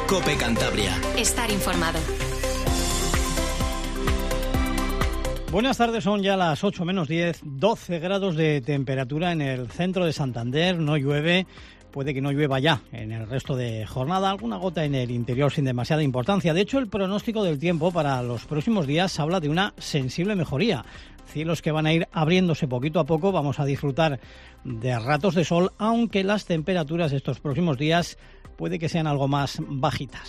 COPE Cantabria. Estar informado. Buenas tardes, son ya las 8 menos 10, 12 grados de temperatura en el centro de Santander, no llueve, puede que no llueva ya en el resto de jornada, alguna gota en el interior sin demasiada importancia. De hecho, el pronóstico del tiempo para los próximos días habla de una sensible mejoría. Cielos que van a ir abriéndose poquito a poco, vamos a disfrutar de ratos de sol, aunque las temperaturas de estos próximos días puede que sean algo más bajitas.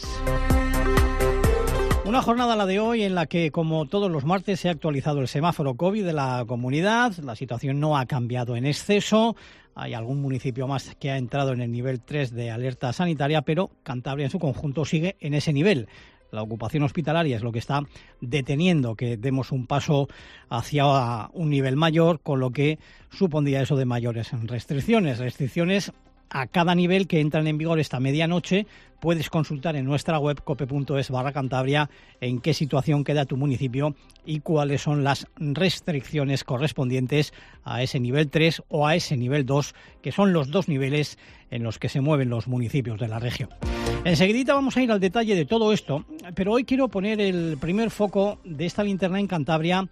Una jornada, la de hoy, en la que, como todos los martes, se ha actualizado el semáforo COVID de la comunidad. La situación no ha cambiado en exceso. Hay algún municipio más que ha entrado en el nivel 3 de alerta sanitaria, pero Cantabria en su conjunto sigue en ese nivel. La ocupación hospitalaria es lo que está deteniendo que demos un paso hacia un nivel mayor, con lo que supondría eso de mayores restricciones. Restricciones a cada nivel que entran en vigor esta medianoche. Puedes consultar en nuestra web cope.es/Cantabria en qué situación queda tu municipio y cuáles son las restricciones correspondientes a ese nivel 3 o a ese nivel 2, que son los dos niveles en los que se mueven los municipios de la región. Enseguidita vamos a ir al detalle de todo esto, pero hoy quiero poner el primer foco de esta linterna en Cantabria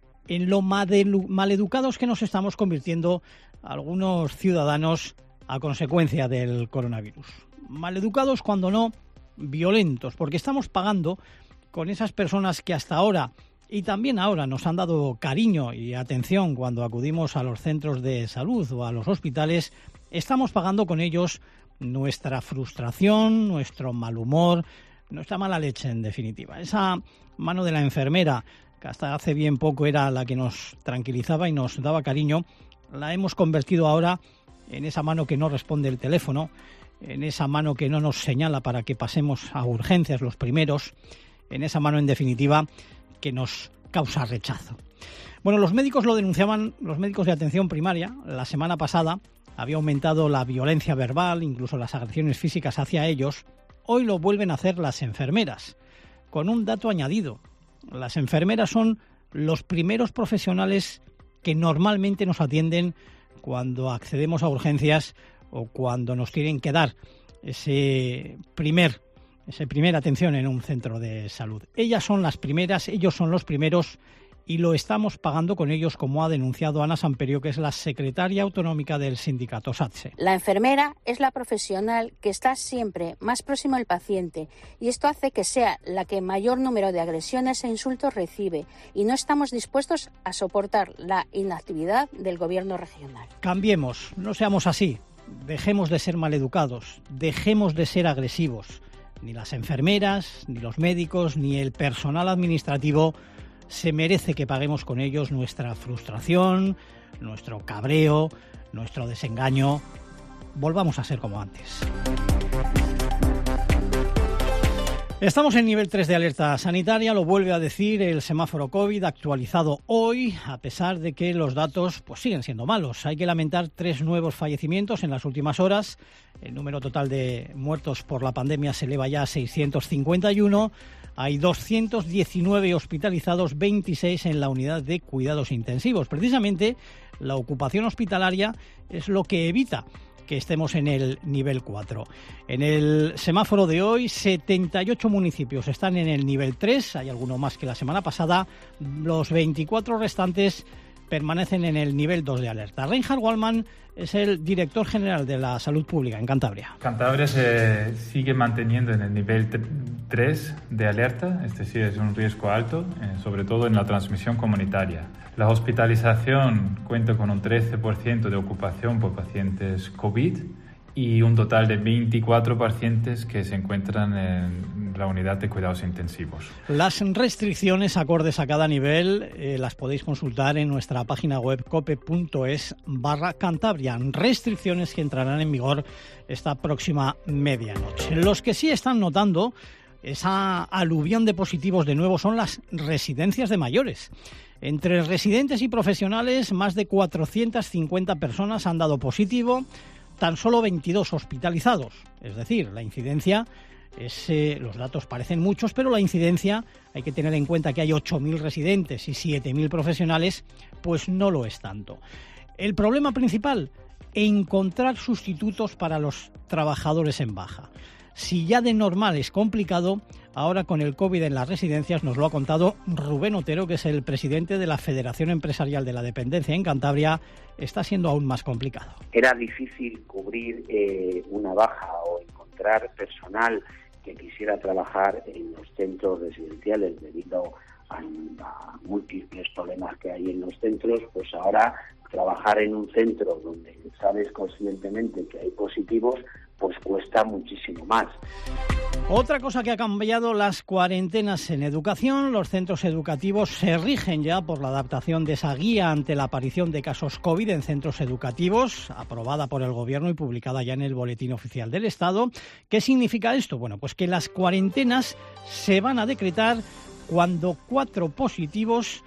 en lo maleducados que nos estamos convirtiendo algunos ciudadanos a consecuencia del coronavirus. Maleducados, cuando no violentos, porque estamos pagando con esas personas que hasta ahora y también ahora nos han dado cariño y atención cuando acudimos a los centros de salud o a los hospitales. Estamos pagando con ellos nuestra frustración, nuestro mal humor, nuestra mala leche, en definitiva. Esa mano de la enfermera, que hasta hace bien poco era la que nos tranquilizaba y nos daba cariño, la hemos convertido ahora en esa mano que no responde el teléfono, en esa mano que no nos señala para que pasemos a urgencias los primeros, en esa mano, en definitiva, que nos causa rechazo. Bueno, los médicos lo denunciaban, los médicos de atención primaria. La semana pasada había aumentado la violencia verbal, incluso las agresiones físicas hacia ellos. Hoy lo vuelven a hacer las enfermeras, con un dato añadido. Las enfermeras son los primeros profesionales que normalmente nos atienden cuando accedemos a urgencias o cuando nos tienen que dar esa primera atención en un centro de salud. Ellas son las primeras, ellos son los primeros, y lo estamos pagando con ellos, como ha denunciado Ana Samperio, que es la secretaria autonómica del sindicato SATSE. La enfermera es la profesional que está siempre más próximo al paciente, y esto hace que sea la que mayor número de agresiones e insultos recibe, y no estamos dispuestos a soportar la inactividad del gobierno regional. Cambiemos, no seamos así, dejemos de ser maleducados, dejemos de ser agresivos. Ni las enfermeras, ni los médicos, ni el personal administrativo se merece que paguemos con ellos nuestra frustración, nuestro cabreo, nuestro desengaño. Volvamos a ser como antes. Estamos en nivel 3 de alerta sanitaria, lo vuelve a decir el semáforo COVID actualizado hoy, a pesar de que los datos siguen siendo malos. Hay que lamentar 3 nuevos fallecimientos en las últimas horas. El número total de muertos por la pandemia se eleva ya a 651. Hay 219 hospitalizados, 26 en la unidad de cuidados intensivos. Precisamente la ocupación hospitalaria es lo que evita que estemos en el nivel 4. En el semáforo de hoy, 78 municipios están en el nivel 3, hay alguno más que la semana pasada. Los 24 restantes permanecen en el nivel 2 de alerta. Reinhard Wallmann es el director general de la Salud Pública en Cantabria. Cantabria se sigue manteniendo en el nivel 3 de alerta, es decir, es un riesgo alto, sobre todo en la transmisión comunitaria. La hospitalización cuenta con un 13% de ocupación por pacientes COVID y un total de 24 pacientes que se encuentran en la unidad de cuidados intensivos. Las restricciones acordes a cada nivel las podéis consultar en nuestra página web cope.es/Cantabria. Restricciones que entrarán en vigor esta próxima medianoche. Los que sí están notando esa aluvión de positivos de nuevo son las residencias de mayores. Entre residentes y profesionales, más de 450 personas han dado positivo, tan solo 22 hospitalizados. Es decir, la incidencia los datos parecen muchos, pero la incidencia, hay que tener en cuenta que hay 8.000 residentes y 7.000 profesionales, pues no lo es tanto. El problema principal, encontrar sustitutos para los trabajadores en baja. Si ya de normal es complicado, ahora con el COVID en las residencias, nos lo ha contado Rubén Otero, que es el presidente de la Federación Empresarial de la Dependencia en Cantabria, está siendo aún más complicado. Era difícil cubrir una baja o encontrar personal que quisiera trabajar en los centros residenciales debido a múltiples problemas que hay en los centros. Pues ahora trabajar en un centro donde sabes conscientemente que hay positivos, pues cuesta muchísimo más. Otra cosa que ha cambiado, las cuarentenas en educación. Los centros educativos se rigen ya por la adaptación de esa guía ante la aparición de casos COVID en centros educativos, aprobada por el Gobierno y publicada ya en el Boletín Oficial del Estado. ¿Qué significa esto? Bueno, pues que las cuarentenas se van a decretar cuando 4 positivos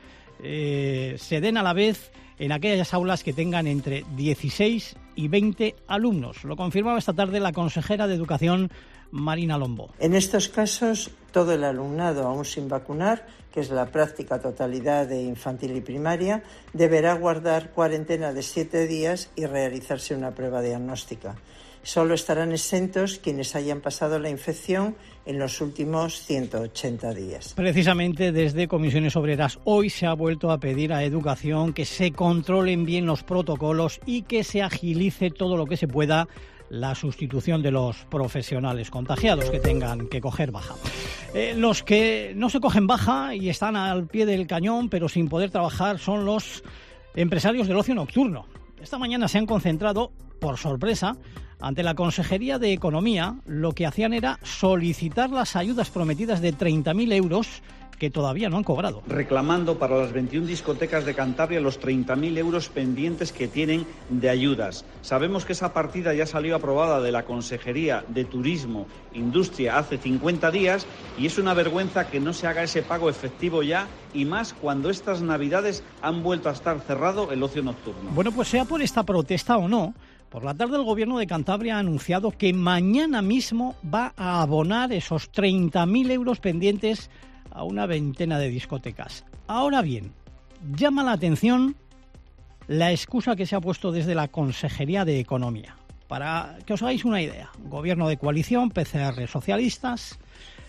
se den a la vez en aquellas aulas que tengan entre 16 y 20 alumnos. Lo confirmaba esta tarde la consejera de Educación, Marina Lombo. En estos casos, todo el alumnado aún sin vacunar, que es la práctica totalidad de infantil y primaria, deberá guardar cuarentena de 7 días y realizarse una prueba diagnóstica. Solo estarán exentos quienes hayan pasado la infección en los últimos 180 días. Precisamente desde Comisiones Obreras hoy se ha vuelto a pedir a Educación que se controlen bien los protocolos y que se agilice todo lo que se pueda la sustitución de los profesionales contagiados que tengan que coger baja. Los que no se cogen baja y están al pie del cañón pero sin poder trabajar son los empresarios del ocio nocturno. Esta mañana se han concentrado, por sorpresa, ante la Consejería de Economía. Lo que hacían era solicitar las ayudas prometidas de 30.000 euros que todavía no han cobrado. Reclamando para las 21 discotecas de Cantabria los 30.000 euros pendientes que tienen de ayudas. Sabemos que esa partida ya salió aprobada de la Consejería de Turismo, Industria, hace 50 días y es una vergüenza que no se haga ese pago efectivo ya, y más cuando estas Navidades han vuelto a estar cerrado el ocio nocturno. Bueno, pues sea por esta protesta o no, por la tarde el Gobierno de Cantabria ha anunciado que mañana mismo va a abonar esos 30.000 euros pendientes a una veintena de discotecas. Ahora bien, llama la atención la excusa que se ha puesto desde la Consejería de Economía. Para que os hagáis una idea, Gobierno de coalición, PCR socialistas,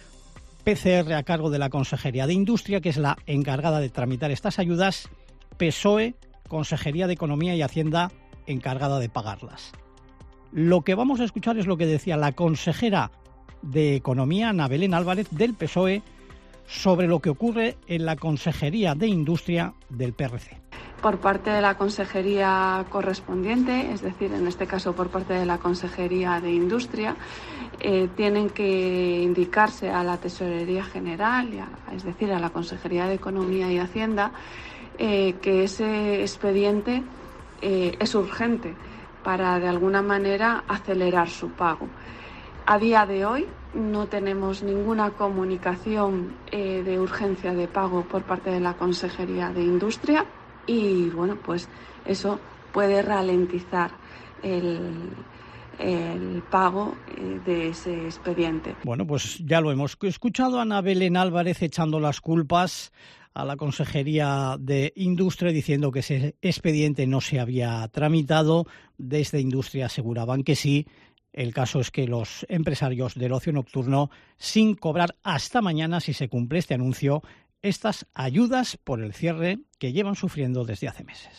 PCR a cargo de la Consejería de Industria, que es la encargada de tramitar estas ayudas, PSOE, Consejería de Economía y Hacienda, encargada de pagarlas. Lo que vamos a escuchar es lo que decía la consejera de Economía, Ana Belén Álvarez, del PSOE, sobre lo que ocurre en la Consejería de Industria del PRC. Por parte de la consejería correspondiente, es decir, en este caso por parte de la Consejería de Industria, tienen que indicarse a la Tesorería General, es decir, a la Consejería de Economía y Hacienda, que ese expediente es urgente para, de alguna manera, acelerar su pago. A día de hoy no tenemos ninguna comunicación de urgencia de pago por parte de la Consejería de Industria y, bueno, pues eso puede ralentizar el pago de ese expediente. Bueno, pues ya lo hemos escuchado, Ana Belén Álvarez echando las culpas a la Consejería de Industria, diciendo que ese expediente no se había tramitado. Desde Industria aseguraban que sí. El caso es que los empresarios del ocio nocturno, sin cobrar hasta mañana, si se cumple este anuncio, estas ayudas por el cierre que llevan sufriendo desde hace meses.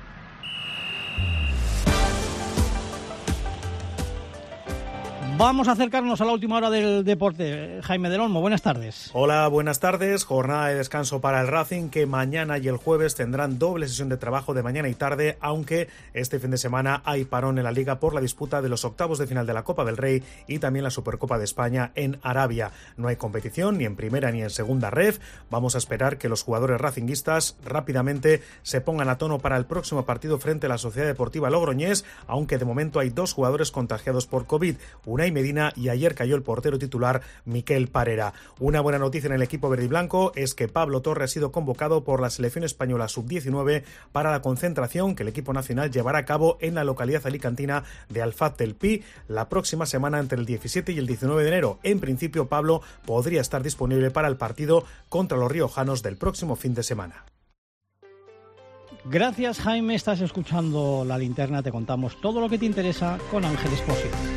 Vamos a acercarnos a la última hora del deporte. Jaime del Olmo, buenas tardes. Hola, buenas tardes. Jornada de descanso para el Racing, que mañana y el jueves tendrán doble sesión de trabajo de mañana y tarde, aunque este fin de semana hay parón en la Liga por la disputa de los octavos de final de la Copa del Rey y también la Supercopa de España en Arabia. No hay competición ni en primera ni en segunda ref. Vamos a esperar que los jugadores racinguistas rápidamente se pongan a tono para el próximo partido frente a la Sociedad Deportiva Logroñés, aunque de momento hay 2 jugadores contagiados por COVID, Unai Medina, y ayer cayó el portero titular Miquel Parera. Una buena noticia en el equipo verde y blanco es que Pablo Torre ha sido convocado por la selección española sub-19 para la concentración que el equipo nacional llevará a cabo en la localidad alicantina de Alfaz del Pi la próxima semana entre el 17 y el 19 de enero. En principio, Pablo podría estar disponible para el partido contra los riojanos del próximo fin de semana. Gracias, Jaime. Estás escuchando La Linterna. Te contamos todo lo que te interesa con Ángeles Esposito.